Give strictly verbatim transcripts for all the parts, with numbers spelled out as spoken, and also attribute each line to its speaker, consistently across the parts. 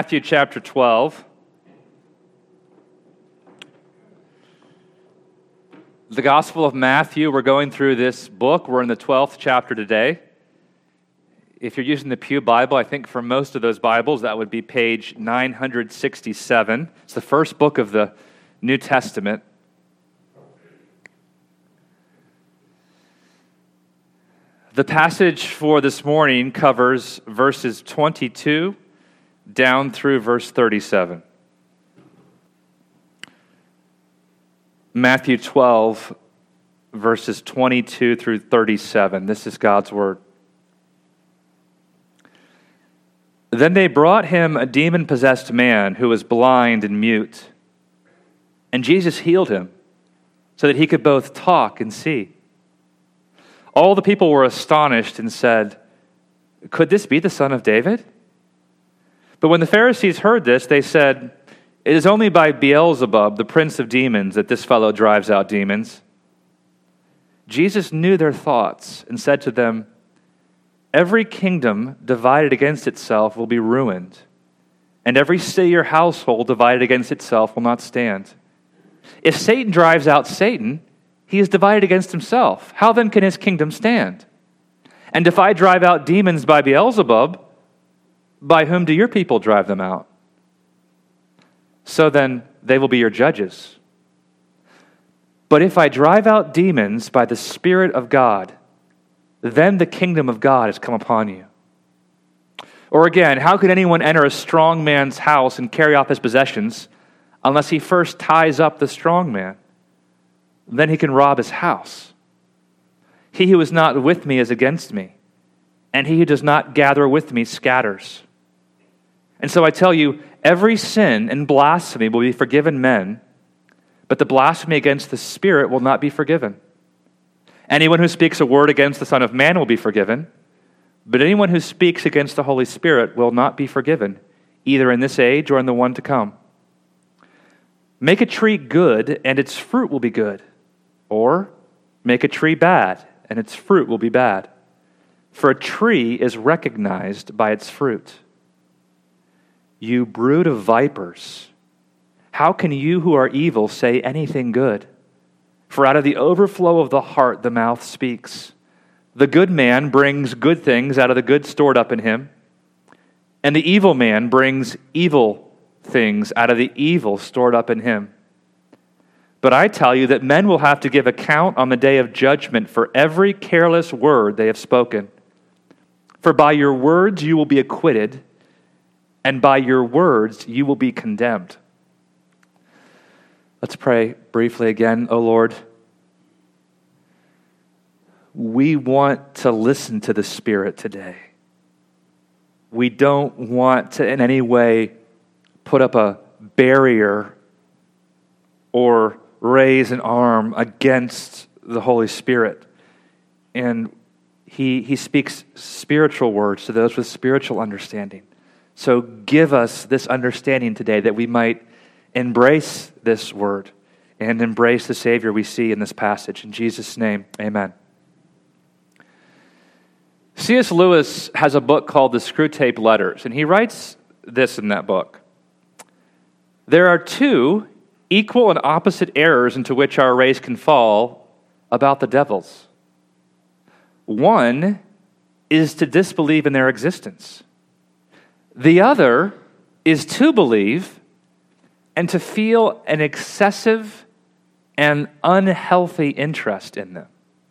Speaker 1: Matthew chapter twelve. The Gospel of Matthew, we're going through this book. We're in the twelfth chapter today. If you're using the Pew Bible, I think for most of those Bibles, that would be page nine hundred sixty-seven. It's the first book of the New Testament. The passage for this morning covers verses twenty-two down through verse thirty-seven. Matthew twelve, verses twenty-two through thirty-seven. This is God's word. Then they brought him a demon-possessed man who was blind and mute. And Jesus healed him so that he could both talk and see. All the people were astonished and said, "Could this be the son of David?" But when the Pharisees heard this, they said, "It is only by Beelzebub, the prince of demons, that this fellow drives out demons." Jesus knew their thoughts and said to them, "Every kingdom divided against itself will be ruined, and every city or household divided against itself will not stand. If Satan drives out Satan, he is divided against himself. How then can his kingdom stand? And if I drive out demons by Beelzebub, by whom do your people drive them out? So then they will be your judges. But if I drive out demons by the Spirit of God, then the kingdom of God has come upon you. Or again, how could anyone enter a strong man's house and carry off his possessions unless he first ties up the strong man? Then he can rob his house. He who is not with me is against me, and he who does not gather with me scatters. And so I tell you, every sin and blasphemy will be forgiven men, but the blasphemy against the Spirit will not be forgiven. Anyone who speaks a word against the Son of Man will be forgiven, but anyone who speaks against the Holy Spirit will not be forgiven, either in this age or in the one to come. Make a tree good, and its fruit will be good. Or make a tree bad, and its fruit will be bad. For a tree is recognized by its fruit. You brood of vipers, how can you who are evil say anything good? For out of the overflow of the heart the mouth speaks. The good man brings good things out of the good stored up in him, and the evil man brings evil things out of the evil stored up in him. But I tell you that men will have to give account on the day of judgment for every careless word they have spoken. For by your words you will be acquitted, and by your words you will be condemned." Let's pray briefly again. O Lord, we want to listen to the Spirit today. We don't want to in any way put up a barrier or raise an arm against the Holy Spirit. And he, he speaks spiritual words to those with spiritual understanding. So give us this understanding today that we might embrace this word and embrace the Savior we see in this passage. In Jesus' name, amen. C S Lewis has a book called The Screwtape Letters, and he writes this in that book. There are two equal and opposite errors into which our race can fall about the devils. One is to disbelieve in their existence. The other is to believe and to feel an excessive and unhealthy interest in them.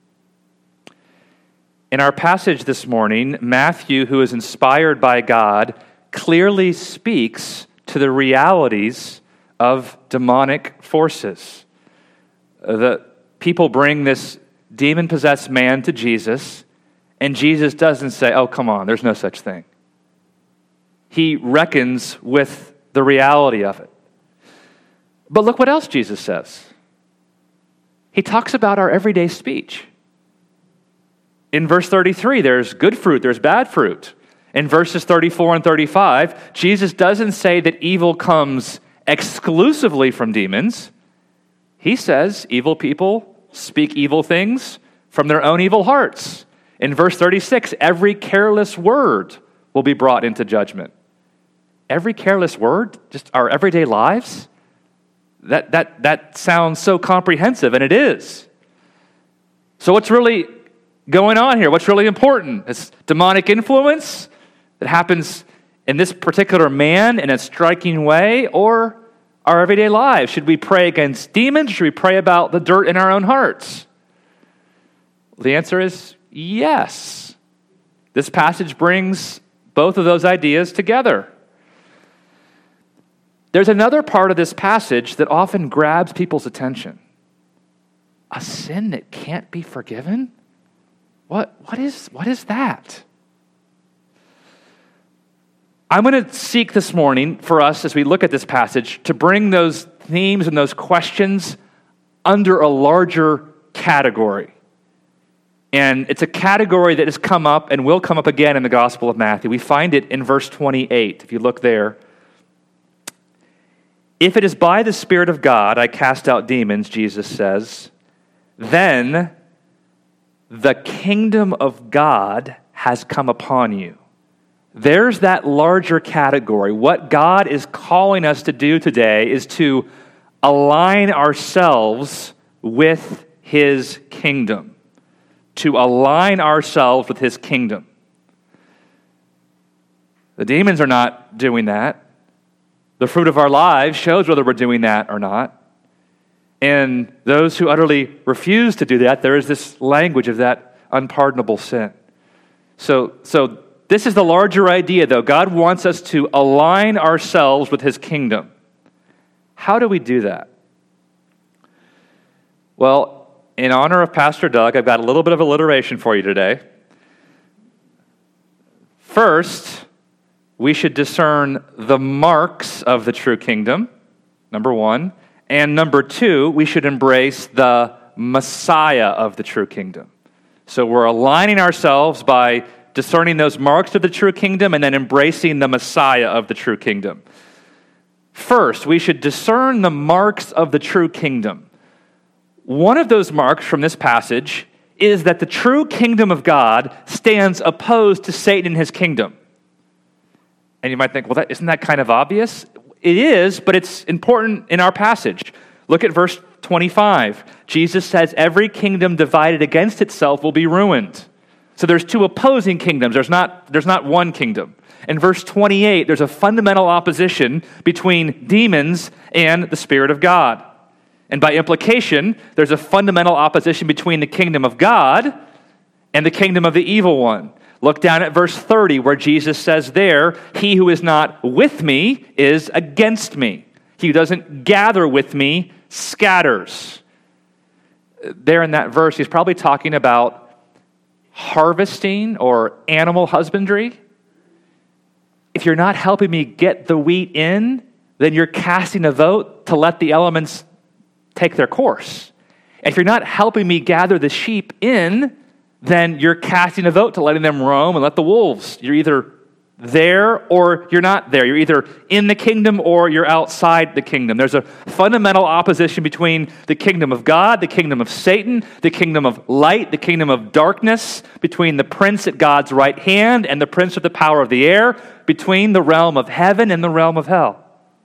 Speaker 1: In our passage this morning, Matthew, who is inspired by God, clearly speaks to the realities of demonic forces. The people bring this demon-possessed man to Jesus, and Jesus doesn't say, "Oh, come on, there's no such thing." He reckons with the reality of it. But look what else Jesus says. He talks about our everyday speech. In verse thirty-three, there's good fruit, there's bad fruit. In verses thirty-four and thirty-five, Jesus doesn't say that evil comes exclusively from demons. He says evil people speak evil things from their own evil hearts. In verse thirty-six, every careless word will be brought into judgment. every careless word, just our everyday lives? That, that, that sounds so comprehensive, and it is. So what's really going on here? What's really important? It's demonic influence that happens in this particular man in a striking way, or our everyday lives? Should we pray against demons? Should we pray about the dirt in our own hearts? The answer is yes. This passage brings both of those ideas together. There's another part of this passage that often grabs people's attention. A sin that can't be forgiven? What, what is, what is that? I'm going to seek this morning for us as we look at this passage to bring those themes and those questions under a larger category. And it's a category that has come up and will come up again in the Gospel of Matthew. We find it in verse twenty-eight, if you look there. If it is by the Spirit of God I cast out demons, Jesus says, then the kingdom of God has come upon you. There's that larger category. What God is calling us to do today is to align ourselves with His kingdom. To align ourselves with His kingdom. The demons are not doing that. The fruit of our lives shows whether we're doing that or not. And those who utterly refuse to do that, there is this language of that unpardonable sin. So, so this is the larger idea, though. God wants us to align ourselves with His kingdom. How do we do that? Well, in honor of Pastor Doug, I've got a little bit of alliteration for you today. First, we should discern the marks of the true kingdom, number one. And number two, we should embrace the Messiah of the true kingdom. So we're aligning ourselves by discerning those marks of the true kingdom and then embracing the Messiah of the true kingdom. First, we should discern the marks of the true kingdom. One of those marks from this passage is that the true kingdom of God stands opposed to Satan and his kingdom. And you might think, well, that, isn't that kind of obvious? It is, but it's important in our passage. Look at verse twenty-five. Jesus says, every kingdom divided against itself will be ruined. So there's two opposing kingdoms. There's not, there's not one kingdom. In verse twenty-eight, there's a fundamental opposition between demons and the Spirit of God. And by implication, there's a fundamental opposition between the kingdom of God and the kingdom of the evil one. Look down at verse thirty, where Jesus says there, he who is not with me is against me. He who doesn't gather with me scatters. There in that verse, he's probably talking about harvesting or animal husbandry. If you're not helping me get the wheat in, then you're casting a vote to let the elements take their course. If you're not helping me gather the sheep in, then you're casting a vote to letting them roam and let the wolves. You're either there or you're not there. You're either in the kingdom or you're outside the kingdom. There's a fundamental opposition between the kingdom of God, the kingdom of Satan, the kingdom of light, the kingdom of darkness, between the prince at God's right hand and the prince of the power of the air, between the realm of heaven and the realm of hell.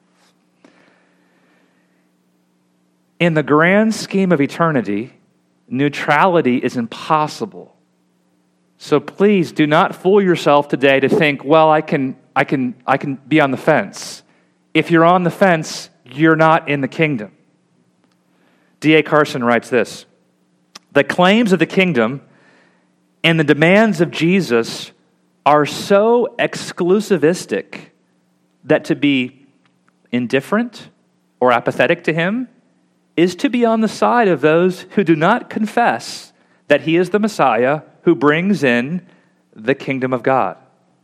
Speaker 1: In the grand scheme of eternity, neutrality is impossible. So please do not fool yourself today to think, well, I can, I can, I can be on the fence. If you're on the fence, you're not in the kingdom. D A Carson writes this: the claims of the kingdom and the demands of Jesus are so exclusivistic that to be indifferent or apathetic to him is to be on the side of those who do not confess that he is the Messiah who brings in the kingdom of God.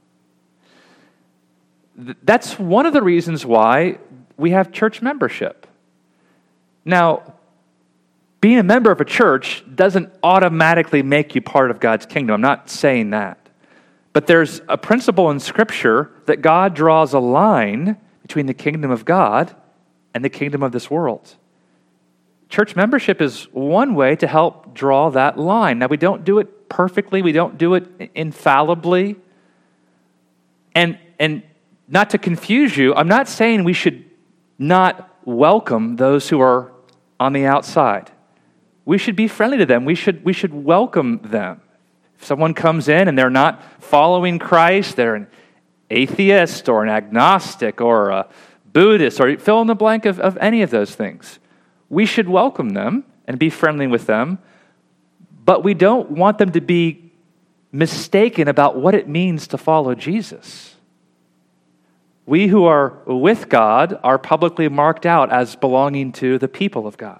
Speaker 1: That's one of the reasons why we have church membership. Now, being a member of a church doesn't automatically make you part of God's kingdom. I'm not saying that. But there's a principle in Scripture that God draws a line between the kingdom of God and the kingdom of this world. Church membership is one way to help draw that line. Now, we don't do it perfectly. We don't do it infallibly. And, and not to confuse you, I'm not saying we should not welcome those who are on the outside. We should be friendly to them. We should, we should welcome them. If someone comes in and they're not following Christ, they're an atheist or an agnostic or a Buddhist or fill in the blank of, of any of those things, we should welcome them and be friendly with them, but we don't want them to be mistaken about what it means to follow Jesus. We who are with God are publicly marked out as belonging to the people of God.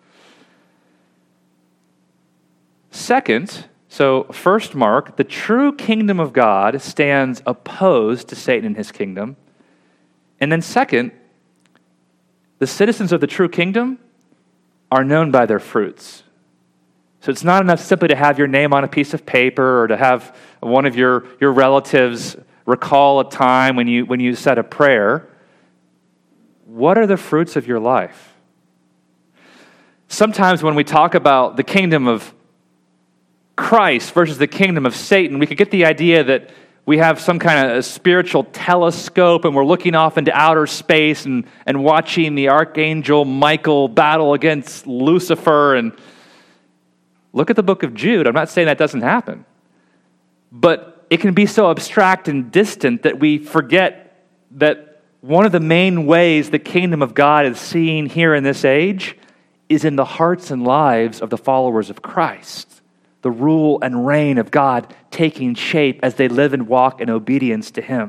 Speaker 1: Second, so first mark, the true kingdom of God stands opposed to Satan and his kingdom. And then second, the citizens of the true kingdom are known by their fruits. So it's not enough simply to have your name on a piece of paper or to have one of your, your relatives recall a time when you when you said a prayer. What are the fruits of your life? Sometimes when we talk about the kingdom of Christ versus the kingdom of Satan, we could get the idea that we have some kind of a spiritual telescope and we're looking off into outer space and, and watching the archangel Michael battle against Lucifer. And look at the book of Jude. I'm not saying that doesn't happen. But it can be so abstract and distant that we forget that one of the main ways the kingdom of God is seen here in this age is in the hearts and lives of the followers of Christ. The rule and reign of God taking shape as they live and walk in obedience to Him.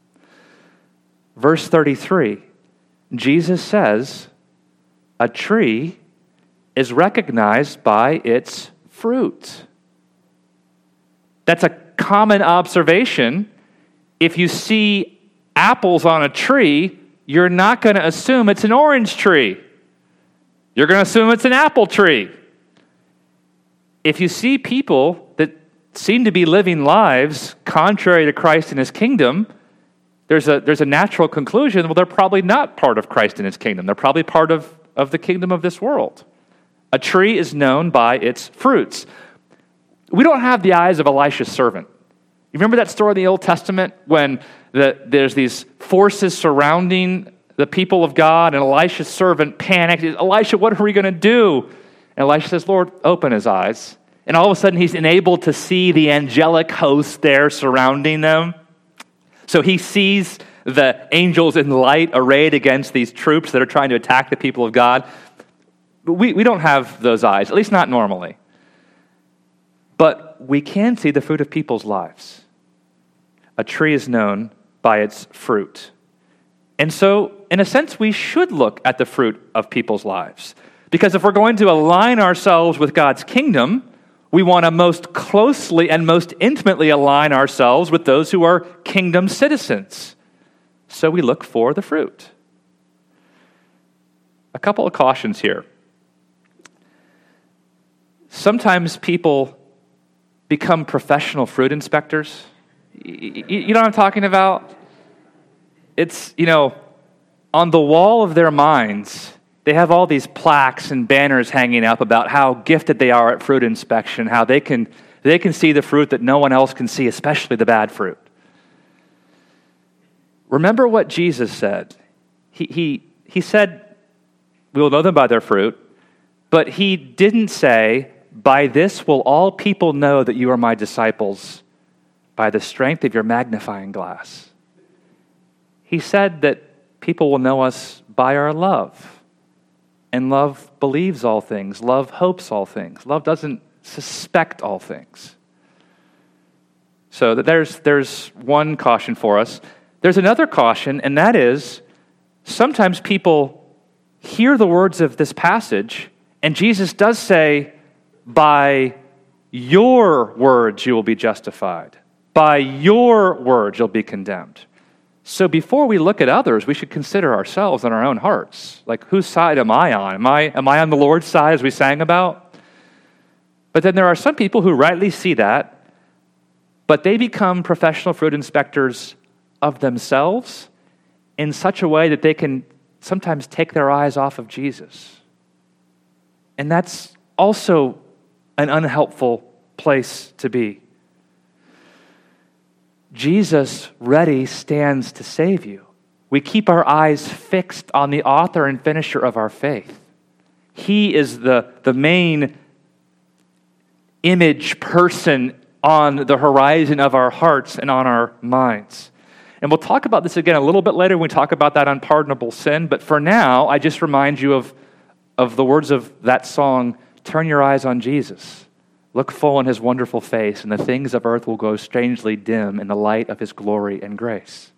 Speaker 1: Verse thirty-three, Jesus says, a tree is recognized by its fruit. That's a common observation. If you see apples on a tree, you're not going to assume it's an orange tree. You're going to assume it's an apple tree. If you see people that seem to be living lives contrary to Christ and His kingdom, there's a, there's a natural conclusion, well, they're probably not part of Christ and His kingdom. They're probably part of, of the kingdom of this world. A tree is known by its fruits. We don't have the eyes of Elisha's servant. You remember that story in the Old Testament when the, there's these forces surrounding the people of God and Elisha's servant panicked. Elisha, what are we going to do? And Elisha says, Lord, open his eyes. And all of a sudden he's enabled to see the angelic host there surrounding them. So he sees the angels in light arrayed against these troops that are trying to attack the people of God. But we, we don't have those eyes, at least not normally. But we can see the fruit of people's lives. A tree is known by its fruit. And so, in a sense, we should look at the fruit of people's lives. Because if we're going to align ourselves with God's kingdom, we want to most closely and most intimately align ourselves with those who are kingdom citizens. So we look for the fruit. A couple of cautions here. Sometimes people become professional fruit inspectors. You know what I'm talking about? It's, you know, on the wall of their minds, they have all these plaques and banners hanging up about how gifted they are at fruit inspection, how they can they can see the fruit that no one else can see, especially the bad fruit. Remember what Jesus said. He he he said, we will know them by their fruit, but he didn't say, by this will all people know that you are my disciples, by the strength of your magnifying glass. He said that people will know us by our love. And love believes all things. Love hopes all things. Love doesn't suspect all things. So there's, there's one caution for us. There's another caution, and that is sometimes people hear the words of this passage, and Jesus does say, by your words you will be justified. By your words you'll be condemned. So before we look at others, we should consider ourselves in our own hearts. Like, whose side am I on? Am I, am I on the Lord's side, as we sang about? But then there are some people who rightly see that, but they become professional fruit inspectors of themselves in such a way that they can sometimes take their eyes off of Jesus. And that's also an unhelpful place to be. Jesus ready stands to save you. We keep our eyes fixed on the author and finisher of our faith. He is the, the main image person on the horizon of our hearts and on our minds. And we'll talk about this again a little bit later when we talk about that unpardonable sin. But for now, I just remind you of, of the words of that song, "Turn your eyes on Jesus. Look full in his wonderful face, and the things of earth will grow strangely dim in the light of his glory and grace."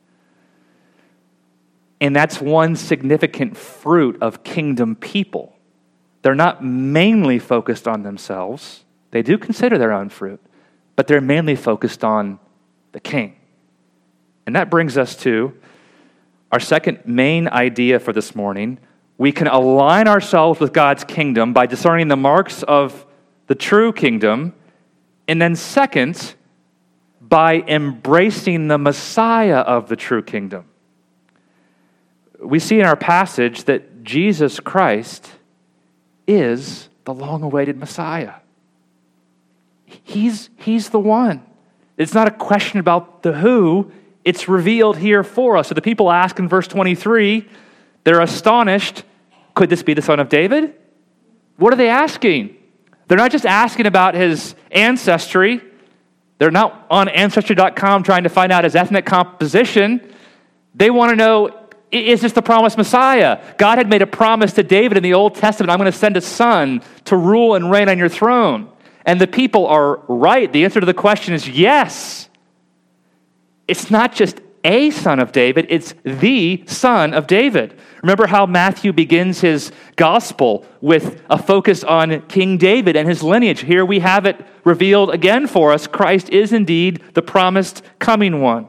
Speaker 1: And that's one significant fruit of kingdom people. They're not mainly focused on themselves. They do consider their own fruit, but they're mainly focused on the King. And that brings us to our second main idea for this morning. We can align ourselves with God's kingdom by discerning the marks of the true kingdom, and then second, by embracing the Messiah of the true kingdom. We see in our passage that Jesus Christ is the long-awaited Messiah. He's, he's the one. It's not a question about the who, it's revealed here for us. So the people ask in verse twenty-three, they're astonished, could this be the son of David? What are they asking? They're not just asking about his ancestry. They're not on Ancestry dot com trying to find out his ethnic composition. They want to know, is this the promised Messiah? God had made a promise to David in the Old Testament, I'm going to send a son to rule and reign on your throne. And the people are right. The answer to the question is yes. It's not just a son of David, it's the son of David. Remember how Matthew begins his gospel with a focus on King David and his lineage. Here we have it revealed again for us. Christ is indeed the promised coming one.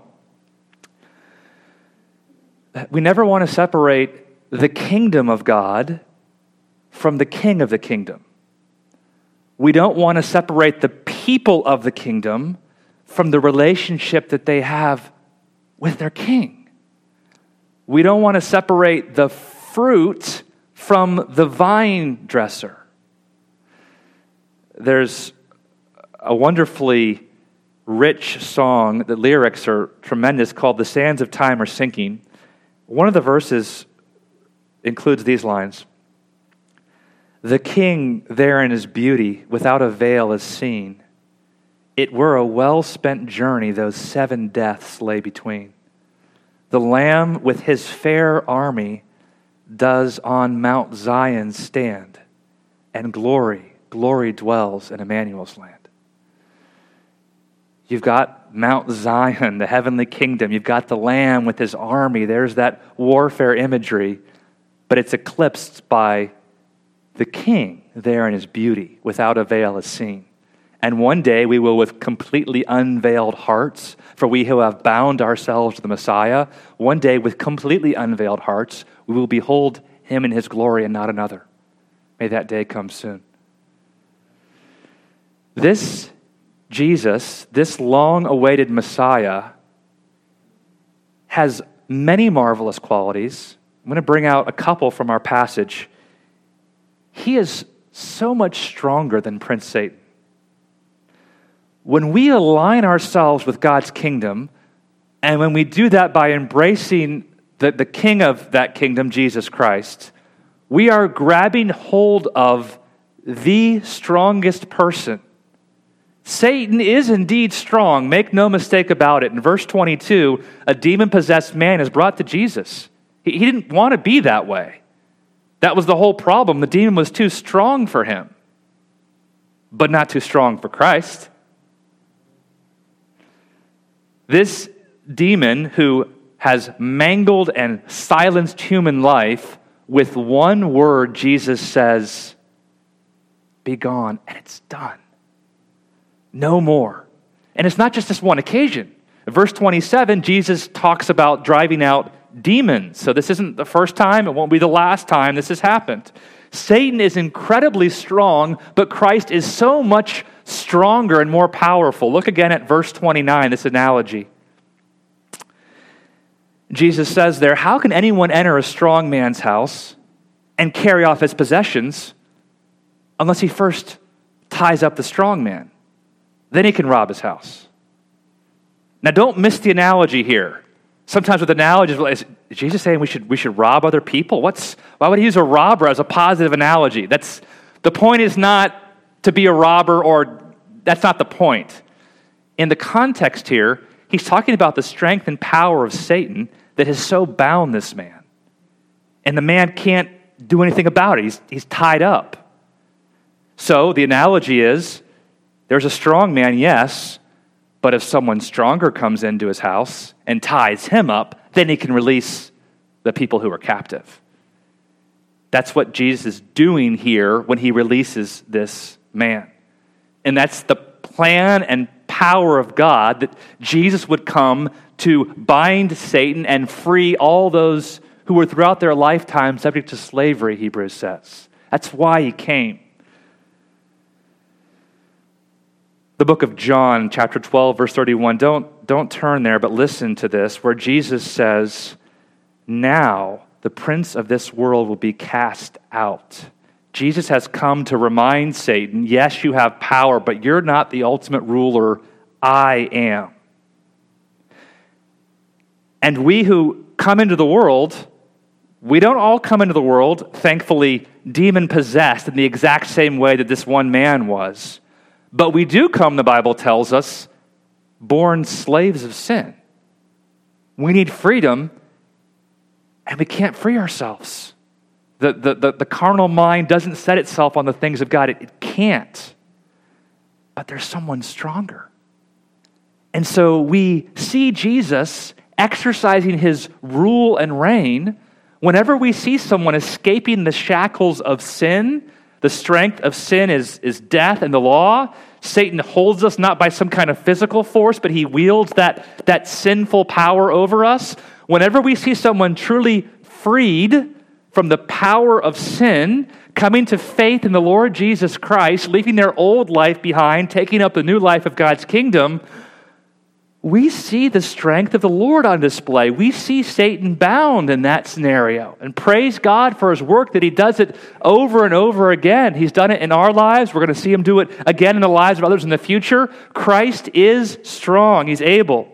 Speaker 1: We never want to separate the kingdom of God from the king of the kingdom. We don't want to separate the people of the kingdom from the relationship that they have with their king. We don't want to separate the fruit from the vine dresser. There's a wonderfully rich song, the lyrics are tremendous, called "The Sands of Time Are Sinking." One of the verses includes these lines: "The king there in his beauty without a veil is seen. It were a well-spent journey those seven deaths lay between. The Lamb with his fair army does on Mount Zion stand, and glory, glory dwells in Emmanuel's land." You've got Mount Zion, the heavenly kingdom. You've got the Lamb with his army. There's that warfare imagery, but it's eclipsed by the King there in his beauty, without a veil is seen. And one day we will, with completely unveiled hearts, for we who have bound ourselves to the Messiah, one day with completely unveiled hearts, we will behold him in his glory and not another. May that day come soon. This Jesus, this long-awaited Messiah, has many marvelous qualities. I'm going to bring out a couple from our passage. He is so much stronger than Prince Satan. When we align ourselves with God's kingdom, and when we do that by embracing the, the king of that kingdom, Jesus Christ, we are grabbing hold of the strongest person. Satan is indeed strong, make no mistake about it. In verse twenty-two, a demon-possessed man is brought to Jesus. He, he didn't want to be that way. That was the whole problem. The demon was too strong for him, but not too strong for Christ. This demon who has mangled and silenced human life, with one word, Jesus says, "Be gone," and it's done. No more. And it's not just this one occasion. In verse twenty-seven, Jesus talks about driving out demons. So this isn't the first time, it won't be the last time this has happened. Satan is incredibly strong, but Christ is so much stronger and more powerful. Look again at verse twenty-nine, this analogy. Jesus says there, "How can anyone enter a strong man's house and carry off his possessions unless he first ties up the strong man? Then he can rob his house." Now, don't miss the analogy here. Sometimes with analogies, is Jesus saying we should we should rob other people? What's why would he use a robber as a positive analogy? That's the point is not to be a robber, or that's not the point. In the context here, he's talking about the strength and power of Satan that has so bound this man. And the man can't do anything about it. He's, he's tied up. So the analogy is, there's a strong man, yes, but if someone stronger comes into his house and ties him up, then he can release the people who are captive. That's what Jesus is doing here when he releases this man. And that's the plan and power of God, that Jesus would come to bind Satan and free all those who were throughout their lifetime subject to slavery, Hebrews says. That's why he came. The book of John, chapter twelve, verse thirty-one, don't, don't turn there, but listen to this, where Jesus says, now the prince of this world will be cast out. Jesus has come to remind Satan, yes, you have power, but you're not the ultimate ruler. I am. And we who come into the world, we don't all come into the world, thankfully, demon-possessed in the exact same way that this one man was. But we do come, the Bible tells us, born slaves of sin. We need freedom, and we can't free ourselves. The, the, the, the carnal mind doesn't set itself on the things of God. It, it can't. But there's someone stronger. And so we see Jesus exercising his rule and reign whenever we see someone escaping the shackles of sin. The strength of sin is, is death and the law. Satan holds us not by some kind of physical force, but he wields that, that sinful power over us. Whenever we see someone truly freed from the power of sin, coming to faith in the Lord Jesus Christ, leaving their old life behind, taking up the new life of God's kingdom, we see the strength of the Lord on display. We see Satan bound in that scenario. And praise God for his work that he does it over and over again. He's done it in our lives. We're going to see him do it again in the lives of others in the future. Christ is strong. He's able.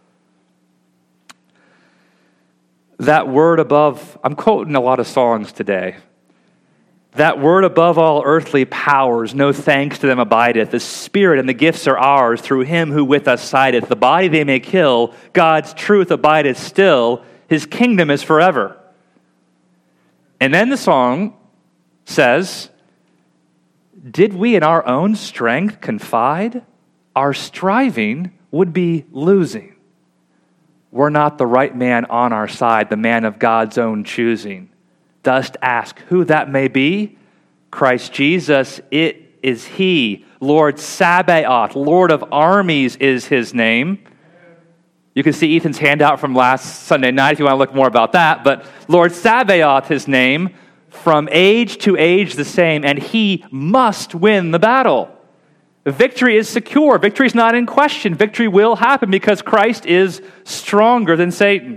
Speaker 1: That word above, I'm quoting a lot of songs today. That word above all earthly powers, no thanks to them abideth. The Spirit and the gifts are ours through him who with us sideth. The body they may kill, God's truth abideth still. His kingdom is forever. And then the song says, did we in our own strength confide? Our striving would be losing. We're not the right man on our side, the man of God's own choosing. Dost ask who that may be? Christ Jesus, it is he. Lord Sabaoth, Lord of armies is his name. You can see Ethan's handout from last Sunday night if you want to look more about that. But Lord Sabaoth, his name, from age to age the same, and he must win the battle. Victory is secure. Victory is not in question. Victory will happen because Christ is stronger than Satan.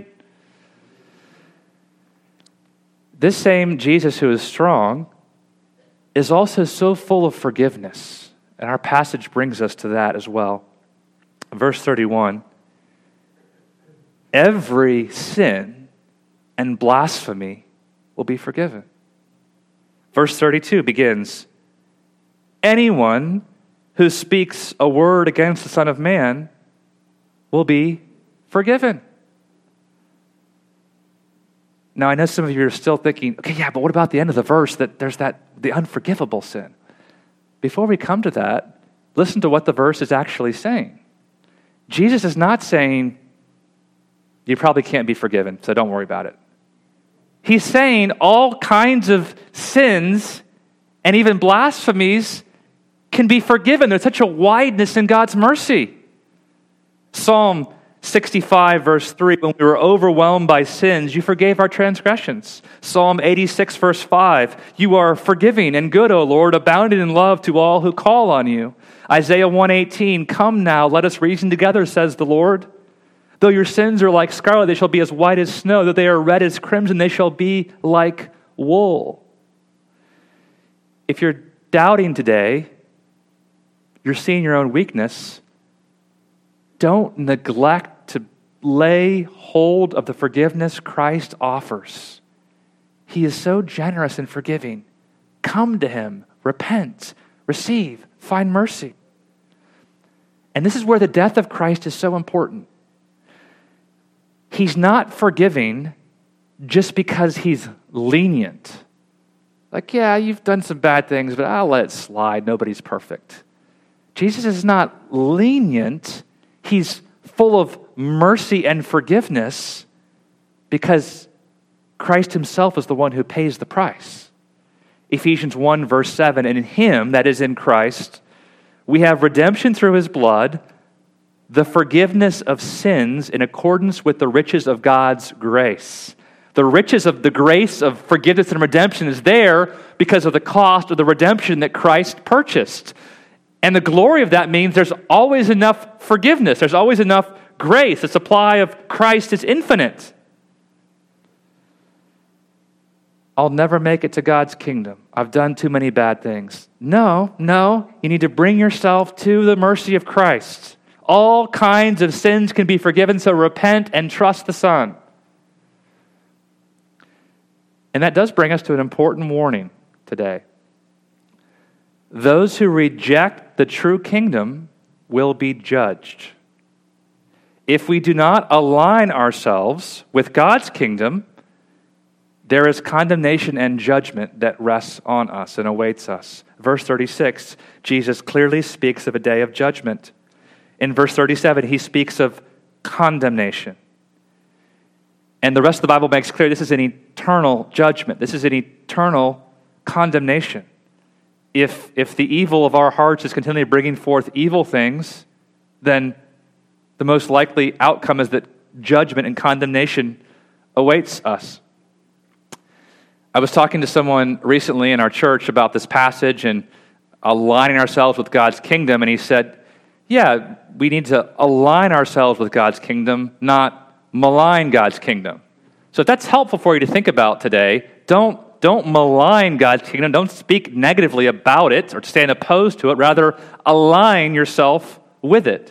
Speaker 1: This same Jesus who is strong is also so full of forgiveness. And our passage brings us to that as well. Verse thirty-one, every sin and blasphemy will be forgiven. Verse thirty-two begins, anyone who speaks a word against the Son of Man will be forgiven. Now, I know some of you are still thinking, okay, yeah, but what about the end of the verse that there's that, the unforgivable sin? Before we come to that, listen to what the verse is actually saying. Jesus is not saying, you probably can't be forgiven, so don't worry about it. He's saying all kinds of sins and even blasphemies can be forgiven. There's such a wideness in God's mercy. Psalm sixty-five, verse three, when we were overwhelmed by sins, you forgave our transgressions. Psalm eighty-six, verse five, you are forgiving and good, O Lord, abounding in love to all who call on you. Isaiah one eighteen, come now, let us reason together, says the Lord. Though your sins are like scarlet, they shall be as white as snow. Though they are red as crimson, they shall be like wool. If you're doubting today, you're seeing your own weakness, don't neglect to lay hold of the forgiveness Christ offers. He is so generous and forgiving. Come to him, repent, receive, find mercy. And this is where the death of Christ is so important. He's not forgiving just because he's lenient. Like, yeah, you've done some bad things, but I'll let it slide. Nobody's perfect. Jesus is not lenient. He's full of mercy and forgiveness because Christ himself is the one who pays the price. Ephesians one, verse seven, and in him, that is in Christ, we have redemption through his blood, the forgiveness of sins in accordance with the riches of God's grace. The riches of the grace of forgiveness and redemption is there because of the cost of the redemption that Christ purchased. And the glory of that means there's always enough forgiveness. There's always enough grace. The supply of Christ is infinite. I'll never make it to God's kingdom. I've done too many bad things. No, no. You need to bring yourself to the mercy of Christ. All kinds of sins can be forgiven, so repent and trust the Son. And that does bring us to an important warning today. Those who reject the true kingdom will be judged. If we do not align ourselves with God's kingdom, there is condemnation and judgment that rests on us and awaits us. Verse thirty-six, Jesus clearly speaks of a day of judgment. In verse thirty-seven, he speaks of condemnation. And the rest of the Bible makes clear this is an eternal judgment. This is an eternal condemnation. If, if the evil of our hearts is continually bringing forth evil things, then the most likely outcome is that judgment and condemnation awaits us. I was talking to someone recently in our church about this passage and aligning ourselves with God's kingdom, and he said, yeah, we need to align ourselves with God's kingdom, not malign God's kingdom. So if that's helpful for you to think about today, don't, don't malign God's kingdom. Don't speak negatively about it or stand opposed to it. Rather, align yourself with it.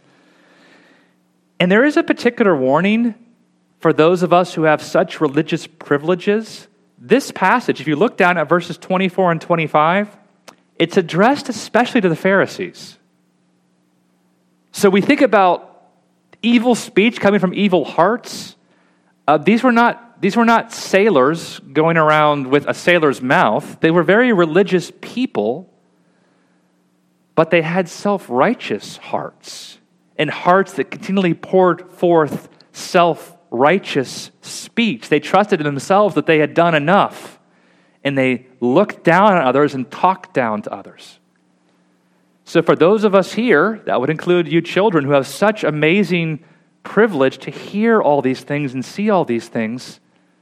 Speaker 1: And there is a particular warning for those of us who have such religious privileges. This passage, if you look down at verses twenty-four and twenty-five, it's addressed especially to the Pharisees. So we think about evil speech coming from evil hearts. Uh, these were not these were not sailors going around with a sailor's mouth. They were very religious people, but they had self-righteous hearts and hearts that continually poured forth self-righteous speech. They trusted in themselves that they had done enough, and they looked down on others and talked down to others. So for those of us here, that would include you children who have such amazing privilege to hear all these things and see all these things,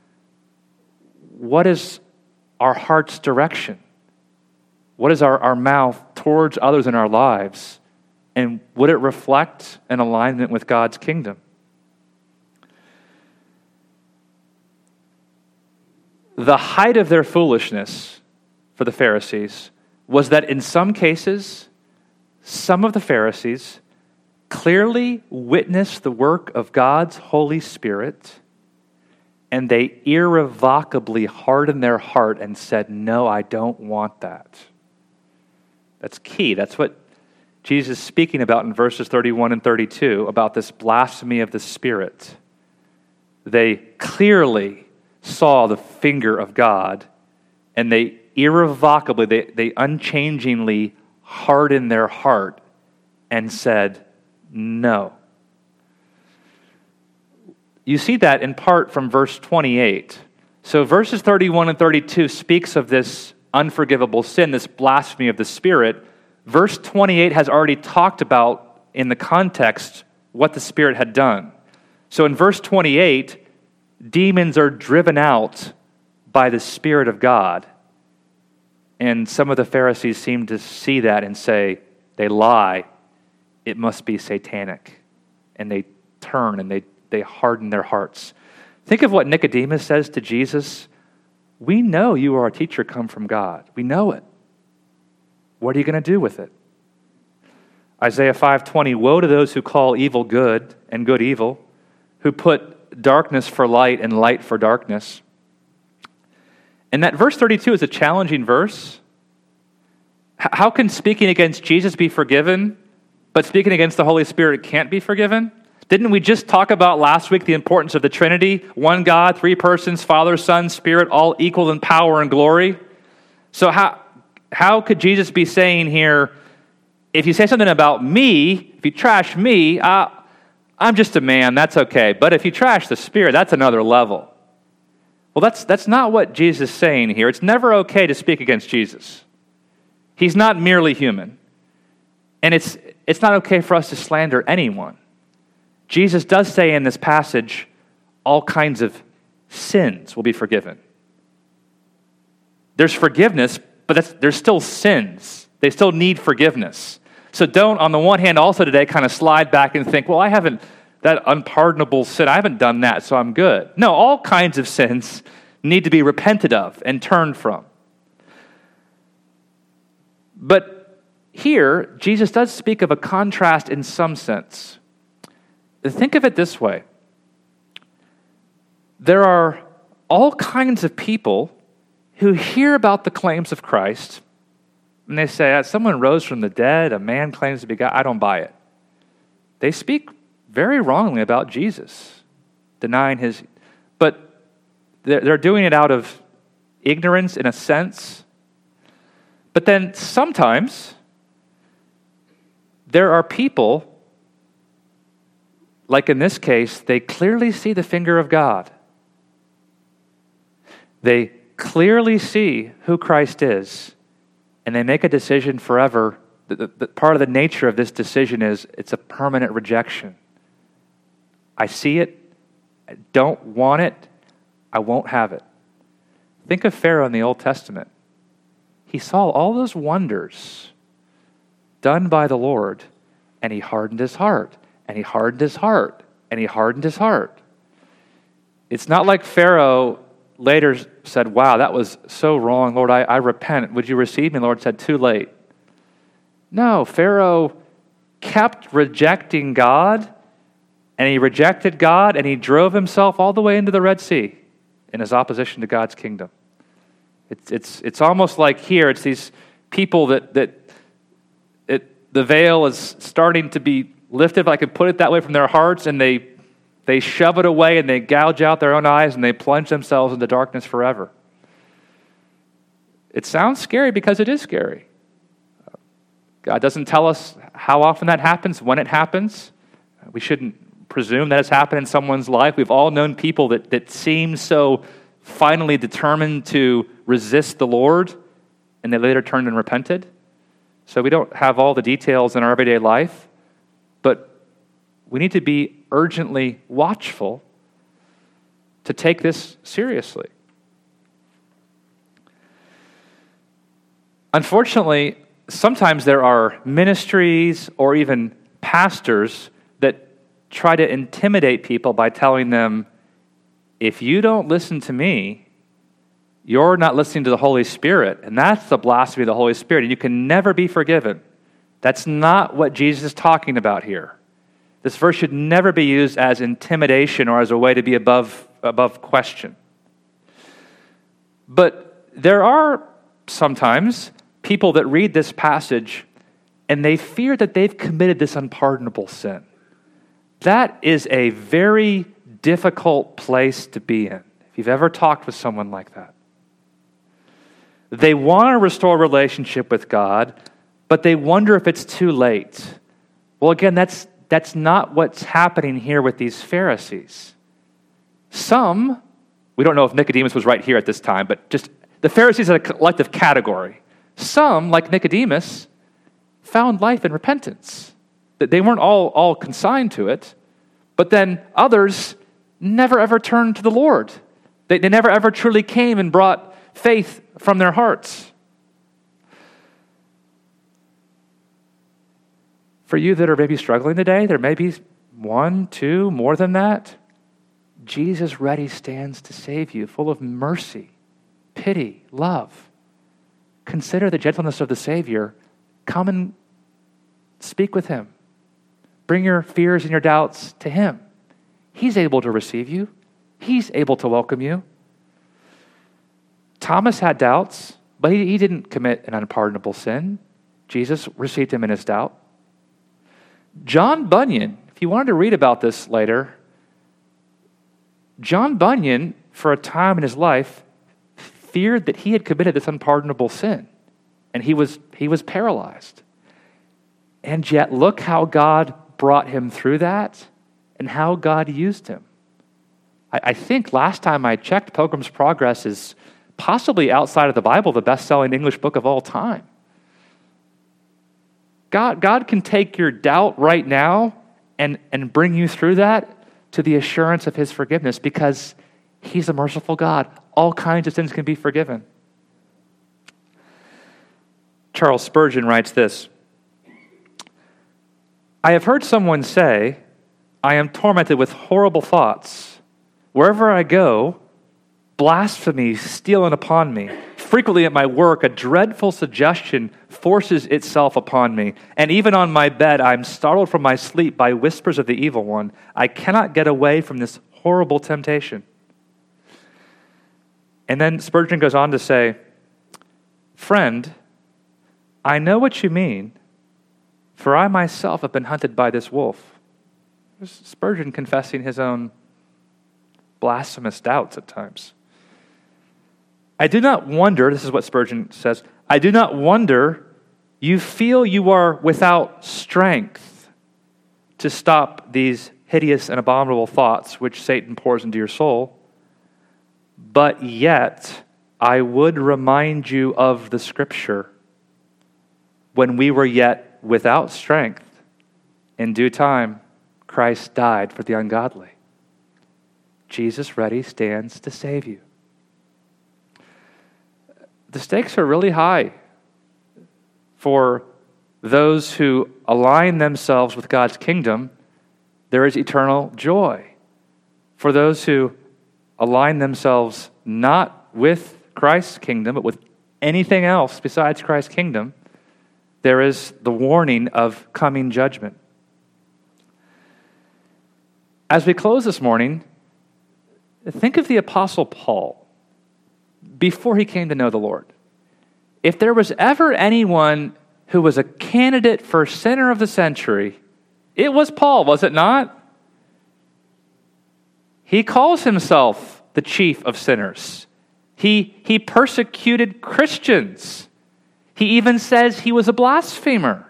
Speaker 1: what is our heart's direction? What is our, our mouth towards others in our lives? And would it reflect an alignment with God's kingdom? The height of their foolishness for the Pharisees was that in some cases, some of the Pharisees clearly witnessed the work of God's Holy Spirit, and they irrevocably hardened their heart and said, no, I don't want that. That's key. That's what Jesus is speaking about in verses thirty-one and thirty-two, about this blasphemy of the Spirit. They clearly saw the finger of God, and they irrevocably, they, they unchangingly hardened their heart and said, no. You see that in part from verse twenty-eight. So verses thirty-one and thirty-two speaks of this unforgivable sin, this blasphemy of the Spirit. Verse twenty-eight has already talked about, in the context, what the Spirit had done. So in verse twenty-eight, demons are driven out by the Spirit of God. And some of the Pharisees seem to see that and say, they lie, it must be satanic. And they turn and they, they harden their hearts. Think of what Nicodemus says to Jesus. We know you are a teacher come from God. We know it. What are you going to do with it? Isaiah five twenty, woe to those who call evil good and good evil, who put darkness for light and light for darkness. And that verse thirty-two is a challenging verse. How can speaking against Jesus be forgiven, but speaking against the Holy Spirit can't be forgiven? Didn't we just talk about last week the importance of the Trinity? One God, three persons, Father, Son, Spirit, all equal in power and glory. So how, how could Jesus be saying here, if you say something about me, if you trash me, uh, I'm just a man, that's okay. But if you trash the Spirit, that's another level. Well, that's, that's not what Jesus is saying here. It's never okay to speak against Jesus. He's not merely human. And it's, it's not okay for us to slander anyone. Jesus does say in this passage, all kinds of sins will be forgiven. There's forgiveness, but that's, there's still sins. They still need forgiveness. So don't, on the one hand, also today kind of slide back and think, well, I haven't, that unpardonable sin, I haven't done that, so I'm good. No, all kinds of sins need to be repented of and turned from. But here, Jesus does speak of a contrast in some sense. Think of it this way. There are all kinds of people who hear about the claims of Christ, and they say, someone rose from the dead, a man claims to be God. I don't buy it. They speak very wrongly about Jesus, denying his, but they're doing it out of ignorance in a sense. But then sometimes there are people, like in this case, they clearly see the finger of God. They clearly see who Christ is, and they make a decision forever. The, the, the part of the nature of this decision is it's a permanent rejection. I see it, I don't want it, I won't have it. Think of Pharaoh in the Old Testament. He saw all those wonders done by the Lord, and he hardened his heart. And he hardened his heart, and he hardened his heart. It's not like Pharaoh later said, wow, that was so wrong. Lord, I, I repent. Would you receive me? The Lord said, too late. No, Pharaoh kept rejecting God, and he rejected God, and he drove himself all the way into the Red Sea in his opposition to God's kingdom. It's, it's, it's almost like here, it's these people that, that it, the veil is starting to be lifted, if I could put it that way, from their hearts, and they they shove it away, and they gouge out their own eyes, and they plunge themselves into darkness forever. It sounds scary because it is scary. God doesn't tell us how often that happens, when it happens. We shouldn't presume that it's happened in someone's life. We've all known people that, that seem so finally determined to resist the Lord, and they later turned and repented. So we don't have all the details in our everyday life, but we need to be urgently watchful to take this seriously. Unfortunately, sometimes there are ministries or even pastors that try to intimidate people by telling them, if you don't listen to me, you're not listening to the Holy Spirit, and that's the blasphemy of the Holy Spirit, and you can never be forgiven. That's not what Jesus is talking about here. This verse should never be used as intimidation or as a way to be above, above question. But there are sometimes people that read this passage and they fear that they've committed this unpardonable sin. That is a very difficult place to be in, if you've ever talked with someone like that. They want to restore a relationship with God, but they wonder if it's too late. Well, again, that's that's not what's happening here with these Pharisees. Some, we don't know if Nicodemus was right here at this time, but just the Pharisees are a collective category. Some, like Nicodemus, found life in repentance. That they weren't all, all consigned to it, but then others never ever turned to the Lord. They, they never ever truly came and brought faith from their hearts. For you that are maybe struggling today, there may be one, two, more than that. Jesus ready stands to save you, full of mercy, pity, love. Consider the gentleness of the Savior. Come and speak with him. Bring your fears and your doubts to him. He's able to receive you. He's able to welcome you. Thomas had doubts, but he, he didn't commit an unpardonable sin. Jesus received him in his doubt. John Bunyan, if you wanted to read about this later, John Bunyan, for a time in his life, feared that he had committed this unpardonable sin, and he was, he was paralyzed. And yet, look how God brought him through that and how God used him. I, I think last time I checked, Pilgrim's Progress is possibly outside of the Bible the best-selling English book of all time. God, God can take your doubt right now and, and bring you through that to the assurance of his forgiveness because he's a merciful God. All kinds of sins can be forgiven. Charles Spurgeon writes this: I have heard someone say, I am tormented with horrible thoughts. Wherever I go, blasphemy stealing upon me. Frequently at my work, a dreadful suggestion forces itself upon me. And even on my bed, I am startled from my sleep by whispers of the evil one. I cannot get away from this horrible temptation. And then Spurgeon goes on to say, friend, I know what you mean, for I myself have been hunted by this wolf. There's Spurgeon confessing his own blasphemous doubts at times. I do not wonder, this is what Spurgeon says, I do not wonder you feel you are without strength to stop these hideous and abominable thoughts which Satan pours into your soul, but yet I would remind you of the Scripture. When we were yet without strength, in due time, Christ died for the ungodly. Jesus ready stands to save you. The stakes are really high for those who align themselves with God's kingdom. There is eternal joy. For those who align themselves not with Christ's kingdom, but with anything else besides Christ's kingdom, there is the warning of coming judgment. As we close this morning, think of the Apostle Paul before he came to know the Lord. If there was ever anyone who was a candidate for sinner of the century, it was Paul, was it not? He calls himself the chief of sinners. He, he persecuted Christians. He even says he was a blasphemer.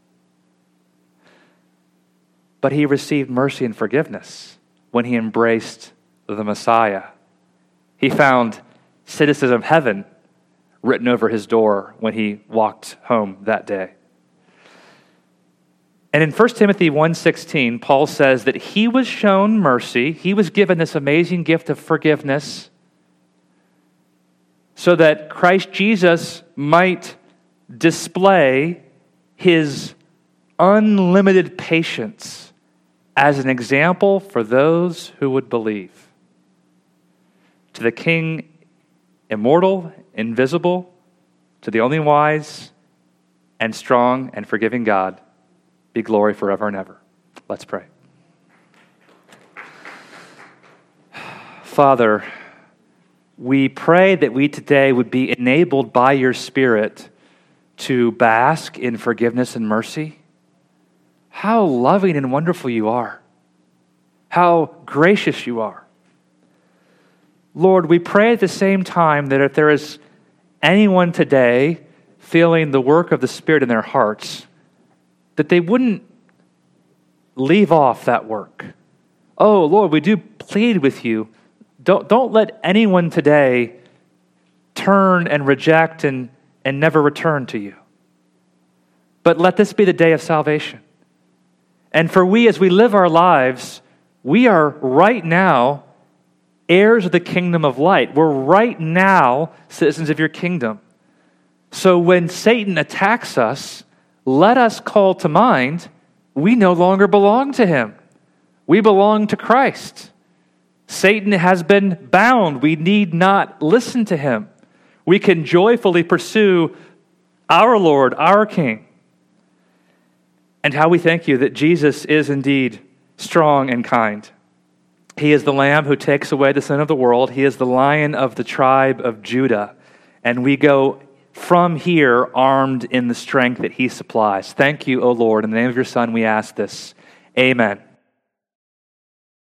Speaker 1: But he received mercy and forgiveness when he embraced the Messiah. He found citizen of heaven written over his door when he walked home that day. And in First Timothy one sixteen, Paul says that he was shown mercy. He was given this amazing gift of forgiveness so that Christ Jesus might display his unlimited patience as an example for those who would believe. To the King, immortal, invisible, to the only wise and strong and forgiving God, be glory forever and ever. Let's pray. Father, we pray that we today would be enabled by your Spirit to bask in forgiveness and mercy. How loving and wonderful you are. How gracious you are. Lord, we pray at the same time that if there is anyone today feeling the work of the Spirit in their hearts, that they wouldn't leave off that work. Oh, Lord, we do plead with you. Don't, don't let anyone today turn and reject and, and never return to you. But let this be the day of salvation. And for we, as we live our lives, we are right now heirs of the kingdom of light. We're right now citizens of your kingdom. So when Satan attacks us, let us call to mind, we no longer belong to him. We belong to Christ. Satan has been bound. We need not listen to him. We can joyfully pursue our Lord, our King. And how we thank you that Jesus is indeed strong and kind. He is the Lamb who takes away the sin of the world. He is the Lion of the tribe of Judah. And we go from here armed in the strength that he supplies. Thank you, O Lord. In the name of your Son we ask this. Amen.